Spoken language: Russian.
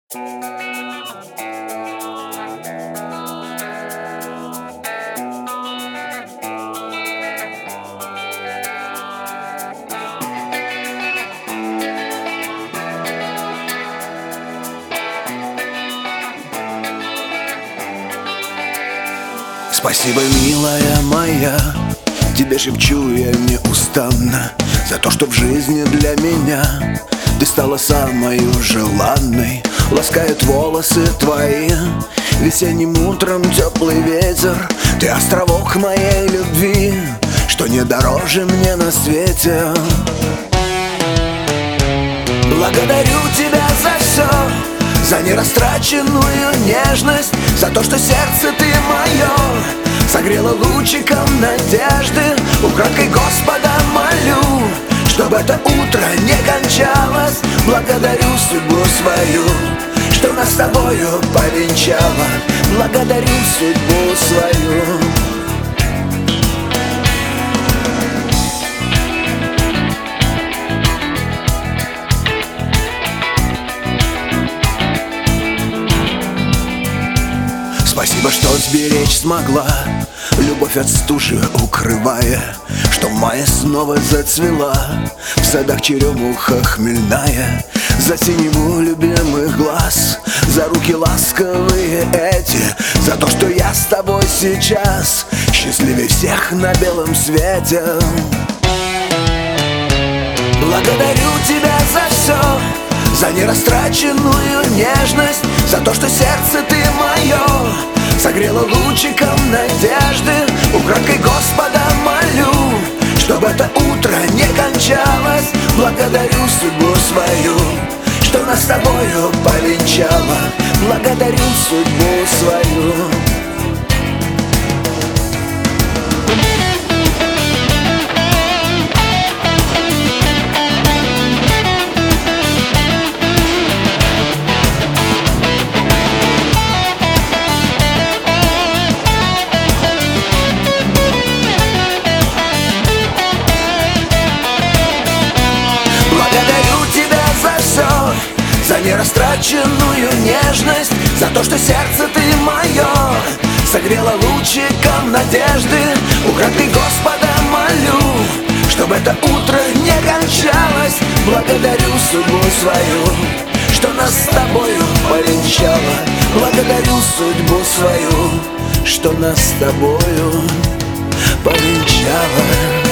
Спасибо, милая моя, тебе шепчу я неустанно, за то, что в жизни для меня ты стала самой желанной. Ласкают волосы твои весенним утром теплый ветер. Ты островок моей любви, что не дороже мне на свете. Благодарю тебя за все, за нерастраченную нежность, за то, что сердце ты мое согрело лучиком надежды. Украдкой Господа молю, чтобы это утро не кончалось. Благодарю судьбу свою, что нас с тобою повенчала. Благодарю судьбу свою. Спасибо, что сберечь смогла, любовь от стужи укрывая, что мая снова зацвела в садах черемуха хмельная. За синеву любимых глаз, за руки ласковые эти, за то, что я с тобой сейчас счастливее всех на белом свете. Благодарю тебя за все, за нерастраченную нежность, за то, что сердце ты мое согрело лучиком надежды. Украдкой Господа молю, чтобы это утро не кончалось. Благодарю судьбу свою, что нас с тобою повенчала. Благодарю судьбу свою. За нерастраченную нежность, за то, что сердце ты мое согрело лучиком надежды. Украдкой Господа молю, чтобы это утро не кончалось. Благодарю судьбу свою, что нас с тобою повенчала. Благодарю судьбу свою, что нас с тобою повенчала.